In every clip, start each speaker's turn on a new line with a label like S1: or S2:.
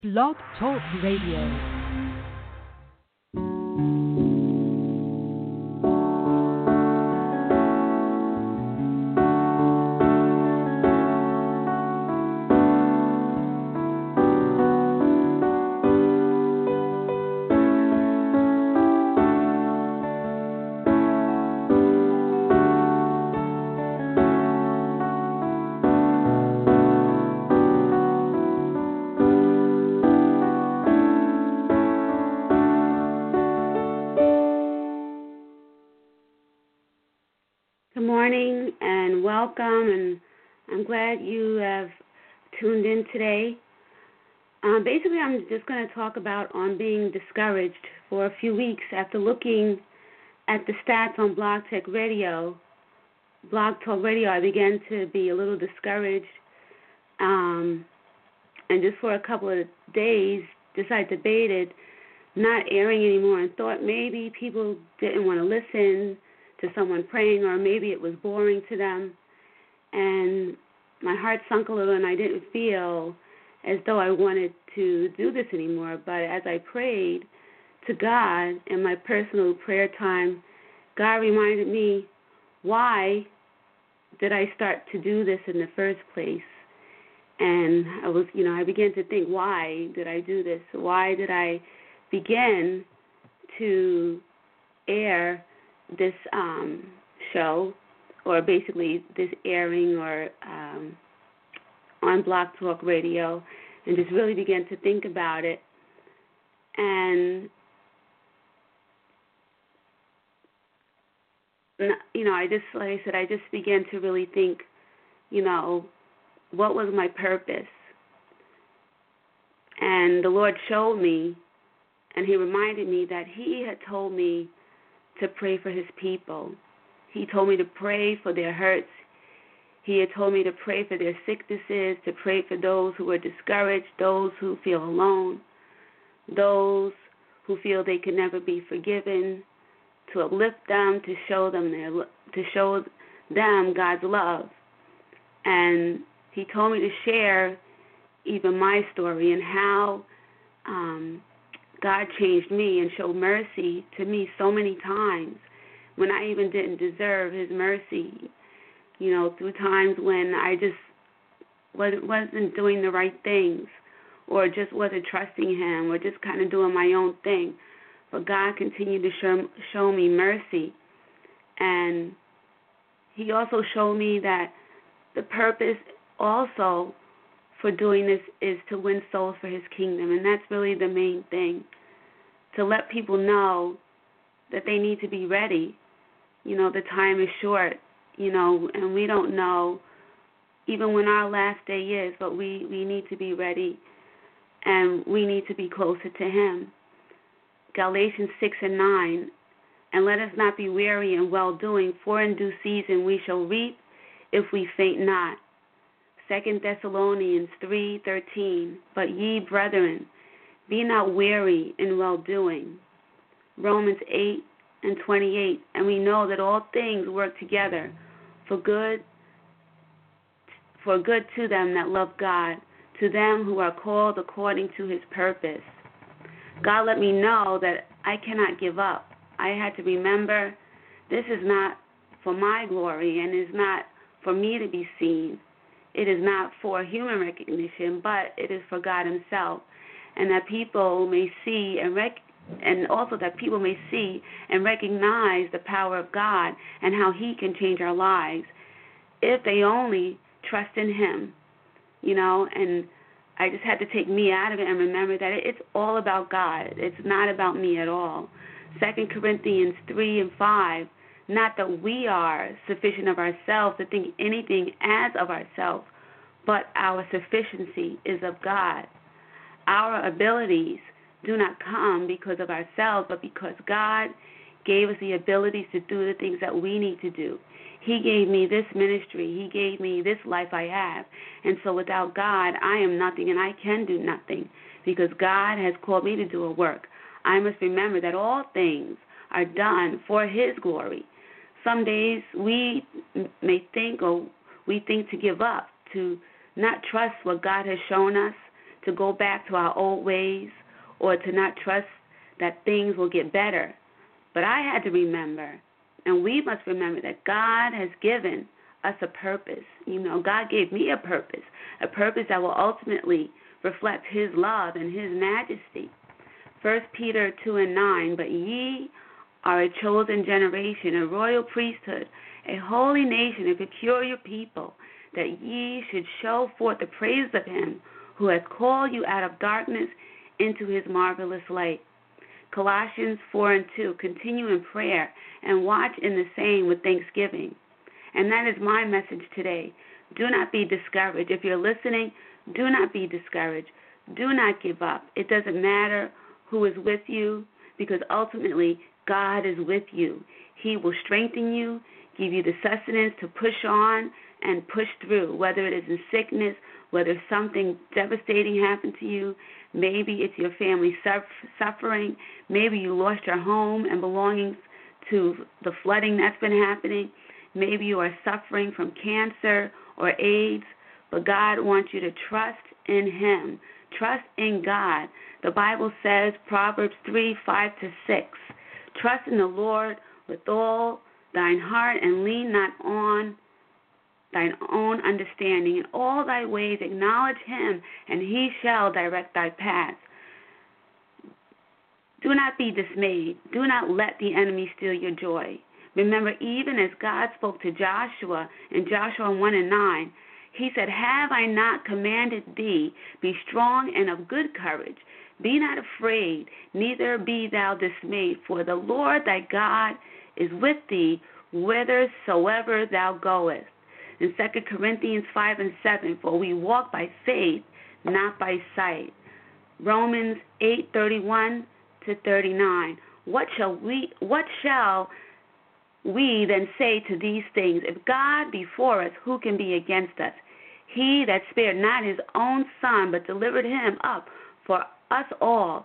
S1: Blog Talk Radio.
S2: Good morning and welcome, and I'm glad you have tuned in today. Basically, I'm just going to talk about on being discouraged. For a few weeks after looking at the stats on Blog Talk Radio, I began to be a little discouraged, and just for a couple of days, just I debated not airing anymore and thought maybe people didn't want to listen to someone praying, or maybe it was boring to them, and my heart sunk a little, and I didn't feel as though I wanted to do this anymore. But as I prayed to God in my personal prayer time, God reminded me, why did I start to do this in the first place? And I began to think, why did I do this? Why did I begin to air this show, or basically this airing, or on Blog Talk Radio, and just really began to think about it. And I just began to really think, what was my purpose? And the Lord showed me, and He reminded me that He had told me to pray for His people. He told me to pray for their hurts. He had told me to pray for their sicknesses, to pray for those who are discouraged, those who feel alone, those who feel they can never be forgiven, to uplift them, to show them God's love. And He told me to share even my story and how God changed me and showed mercy to me so many times when I even didn't deserve His mercy, through times when I just wasn't doing the right things, or just wasn't trusting Him, or just kind of doing my own thing. But God continued to show me mercy. And He also showed me that the purpose also for doing this is to win souls for His kingdom, and that's really the main thing, to let people know that they need to be ready. The time is short, and we don't know even when our last day is, but we need to be ready, and we need to be closer to Him. Galatians 6:9, and let us not be weary in well-doing, for in due season we shall reap if we faint not. 2 Thessalonians 3:13, but ye, brethren, be not weary in well-doing. Romans 8:28, and we know that all things work together for good to them that love God, to them who are called according to His purpose. God let me know that I cannot give up. I had to remember this is not for my glory, and is not for me to be seen. It is not for human recognition, but it is for God Himself, and that people may see and also that people may see and recognize the power of God and how He can change our lives if they only trust in Him, And I just had to take me out of it and remember that it's all about God. It's not about me at all. 2 Corinthians 3:5. Not that we are sufficient of ourselves to think anything as of ourselves, but our sufficiency is of God. Our abilities do not come because of ourselves, but because God gave us the abilities to do the things that we need to do. He gave me this ministry. He gave me this life I have. And so without God, I am nothing, and I can do nothing, because God has called me to do a work. I must remember that all things are done for His glory. Some days we may think, or we think to give up, to not trust what God has shown us, to go back to our old ways or to not trust that things will get better. But I had to remember, and we must remember, that God has given us a purpose. God gave me a purpose that will ultimately reflect His love and His majesty. 1 Peter 2:9, but ye are a chosen generation, a royal priesthood, a holy nation, a peculiar people, that ye should show forth the praise of Him who hath called you out of darkness into His marvelous light. Colossians 4:2, continue in prayer and watch in the same with thanksgiving. And that is my message today. Do not be discouraged. If you're listening, do not be discouraged. Do not give up. It doesn't matter who is with you, because ultimately God is with you. He will strengthen you, give you the sustenance to push on and push through, whether it is in sickness, whether something devastating happened to you. Maybe it's your family suffering. Maybe you lost your home and belongings to the flooding that's been happening. Maybe you are suffering from cancer or AIDS. But God wants you to trust in Him. Trust in God. The Bible says, Proverbs 3:5-6, trust in the Lord with all thine heart and lean not on thine own understanding. In all thy ways acknowledge Him, and He shall direct thy paths. Do not be dismayed. Do not let the enemy steal your joy. Remember, even as God spoke to Joshua in Joshua 1:9, He said, have I not commanded thee, be strong and of good courage. Be not afraid, neither be thou dismayed, for the Lord thy God is with thee whithersoever thou goest. In 2 Corinthians 5:7, for we walk by faith, not by sight. Romans 8:31-39, what shall we then say to these things? If God be for us, who can be against us? He that spared not His own Son, but delivered Him up for us all,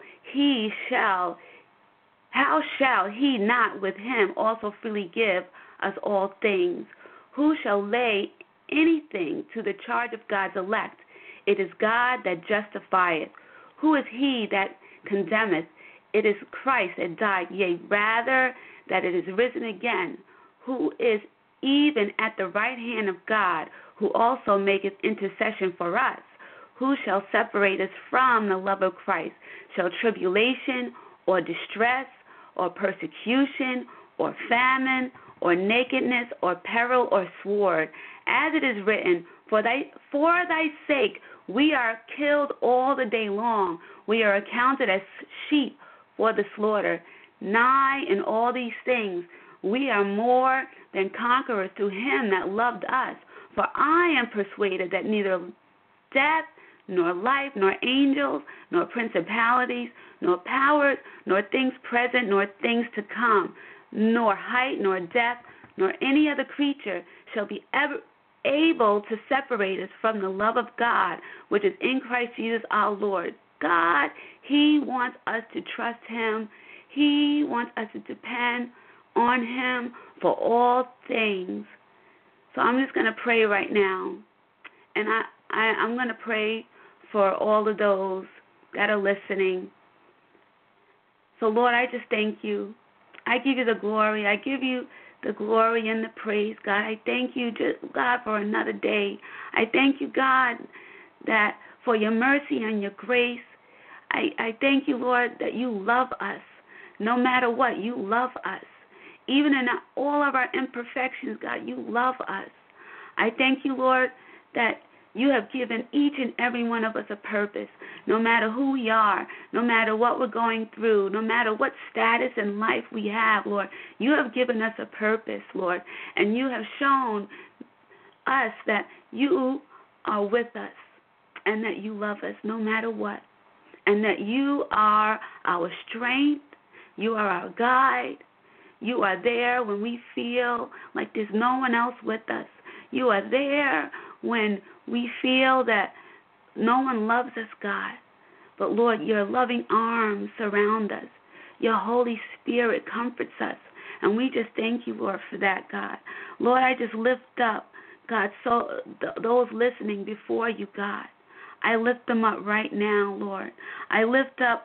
S2: how shall He not with Him also freely give us all things? Who shall lay anything to the charge of God's elect? It is God that justifieth. Who is he that condemneth? It is Christ that died, yea, rather that it is risen again, who is even at the right hand of God, who also maketh intercession for us. Who shall separate us from the love of Christ? Shall tribulation or distress or persecution or famine or nakedness or peril or sword? As it is written, for thy sake we are killed all the day long. We are accounted as sheep for the slaughter. Nigh in all these things we are more than conquerors through Him that loved us. For I am persuaded that neither death, nor life, nor angels, nor principalities, nor powers, nor things present, nor things to come, nor height, nor depth, nor any other creature shall be ever able to separate us from the love of God, which is in Christ Jesus our Lord. God, He wants us to trust Him. He wants us to depend on Him for all things. So I'm just going to pray right now. And I'm going to pray for all of those that are listening. So, Lord, I just thank you. I give you the glory. I give you the glory and the praise, God. I thank you, God, for another day. I thank you, God, that for your mercy and your grace. I thank you, Lord, that you love us. No matter what, you love us. Even in all of our imperfections, God, you love us. I thank you, Lord, that you have given each and every one of us a purpose, no matter who we are, no matter what we're going through, no matter what status in life we have, Lord. You have given us a purpose, Lord, and you have shown us that you are with us and that you love us no matter what, and that you are our strength, you are our guide, you are there when we feel like there's no one else with us. You are there when we feel that no one loves us, God. But, Lord, your loving arms surround us. Your Holy Spirit comforts us. And we just thank you, Lord, for that, God. Lord, I just lift up, God, those listening before you, God. I lift them up right now, Lord. I lift up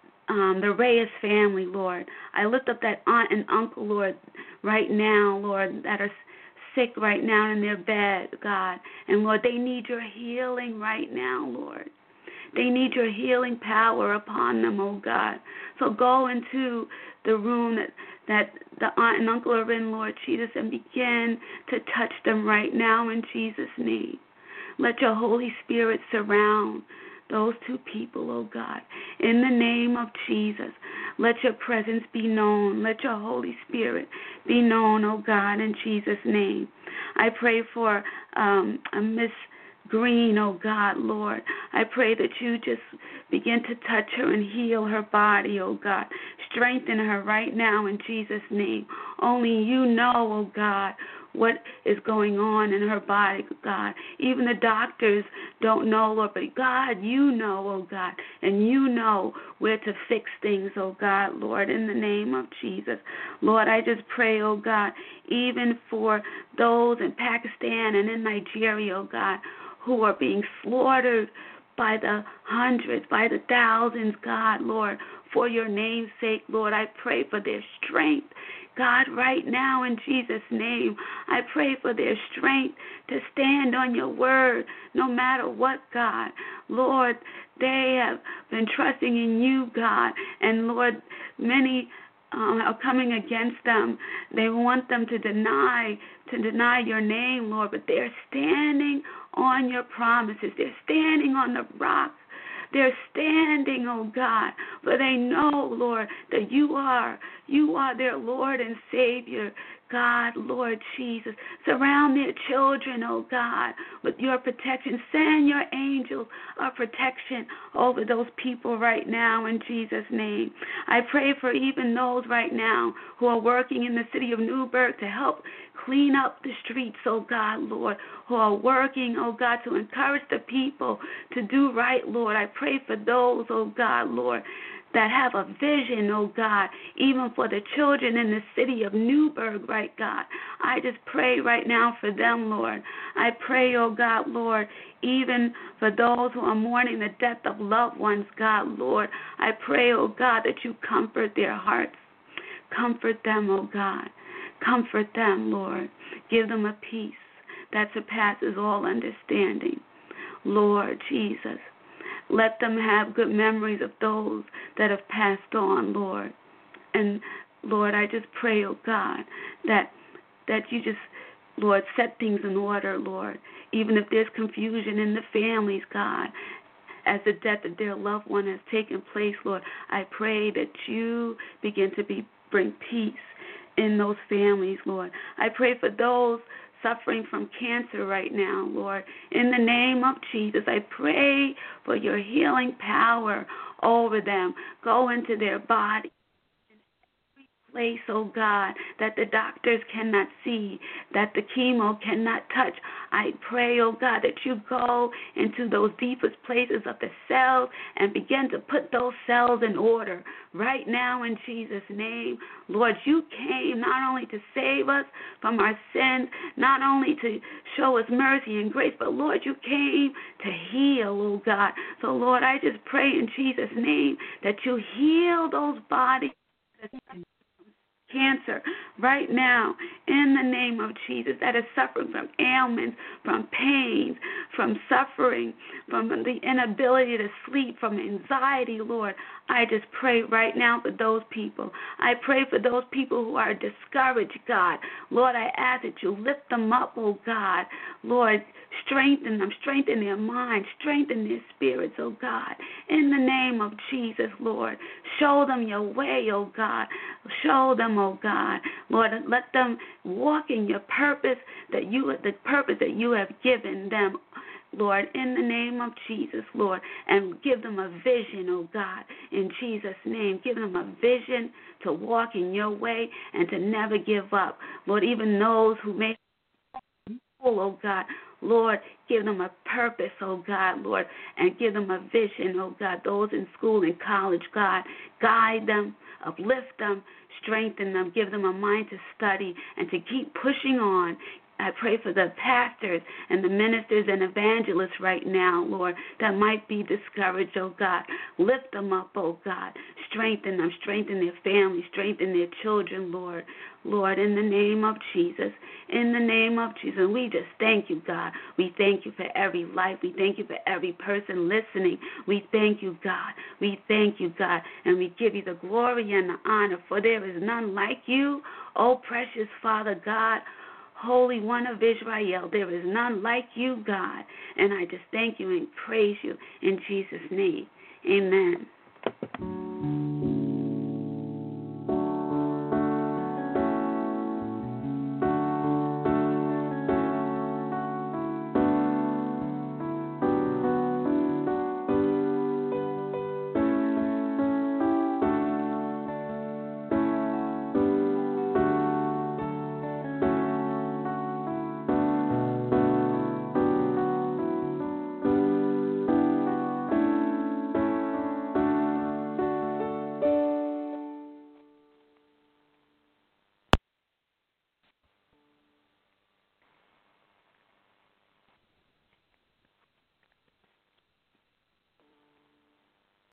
S2: the Reyes family, Lord. I lift up that aunt and uncle, Lord, right now, Lord, that are sick right now in their bed, God. And, Lord, they need your healing right now, Lord. They need your healing power upon them, oh God. So go into the room that the aunt and uncle are in, Lord Jesus, and begin to touch them right now in Jesus' name. Let your Holy Spirit surround those two people, oh God. In the name of Jesus, let your presence be known. Let your Holy Spirit be known, oh God, in Jesus' name. I pray for Miss Green, oh God, Lord. I pray that you just begin to touch her and heal her body, oh God. Strengthen her right now in Jesus' name. Only you know, oh God, what is going on in her body, God. Even the doctors don't know, Lord, but God, you know, oh God, and you know where to fix things, oh God, Lord, in the name of Jesus. Lord, I just pray, oh God, even for those in Pakistan and in Nigeria, oh God, who are being slaughtered by the hundreds, by the thousands, God, Lord, for your name's sake, Lord, I pray for their strength. God, right now in Jesus' name, I pray for their strength to stand on your word no matter what, God. Lord, they have been trusting in you, God, and Lord, many are coming against them. They want them to deny your name, Lord, but they're standing on your promises. They're standing on the rock. They're standing, oh God, for they know, Lord, that you are their Lord and Savior. God, Lord Jesus, surround their children, oh God, with your protection. Send your angels of protection over those people right now in Jesus' name. I pray for even those right now who are working in the city of Newburgh to help clean up the streets, oh God, Lord, who are working, oh God, to encourage the people to do right, Lord. I pray for those, oh God, Lord, that have a vision, oh God, even for the children in the city of Newburgh, right, God. I just pray right now for them, Lord. I pray, oh God, Lord, even for those who are mourning the death of loved ones, God, Lord. I pray, oh God, that you comfort their hearts. Comfort them, oh God. Comfort them, Lord. Give them a peace that surpasses all understanding. Lord Jesus, let them have good memories of those that have passed on, Lord. And, Lord, I just pray, oh God, that you just, Lord, set things in order, Lord. Even if there's confusion in the families, God, as the death of their loved one has taken place, Lord, I pray that you begin to bring peace in those families, Lord. I pray for those suffering from cancer right now, Lord. In the name of Jesus, I pray for your healing power over them. Go into their body. Place, oh God, that the doctors cannot see, that the chemo cannot touch. I pray, oh God, that you go into those deepest places of the cells and begin to put those cells in order right now in Jesus' name. Lord, you came not only to save us from our sins, not only to show us mercy and grace, but Lord, you came to heal, oh God. So Lord, I just pray in Jesus' name that you heal those bodies. Cancer right now in the name of Jesus that is suffering from ailments, from pains, from suffering, from the inability to sleep, from anxiety, Lord. I just pray right now for those people. I pray for those people who are discouraged, God. Lord, I ask that you lift them up, oh God. Lord, strengthen them, strengthen their minds, strengthen their spirits, oh God. In the name of Jesus, Lord, show them your way, oh God. Show them, oh God. Lord, let them walk in your purpose, the purpose that you have given them, Lord, in the name of Jesus, Lord, and give them a vision, oh God, in Jesus' name. Give them a vision to walk in your way and to never give up. Lord, even those who may oh God, Lord, give them a purpose, oh God, Lord, and give them a vision, oh God. Those in school and college, God, guide them, uplift them, strengthen them, give them a mind to study and to keep pushing on. I pray for the pastors and the ministers and evangelists right now, Lord, that might be discouraged, oh God. Lift them up, oh God. Strengthen them, strengthen their families, strengthen their children, Lord. Lord, in the name of Jesus, in the name of Jesus, we just thank you, God. We thank you for every life. We thank you for every person listening. We thank you, God. We thank you, God, and we give you the glory and the honor, for there is none like you, oh precious Father God, Holy One of Israel. There is none like you, God, and I just thank you and praise you in Jesus' name. Amen.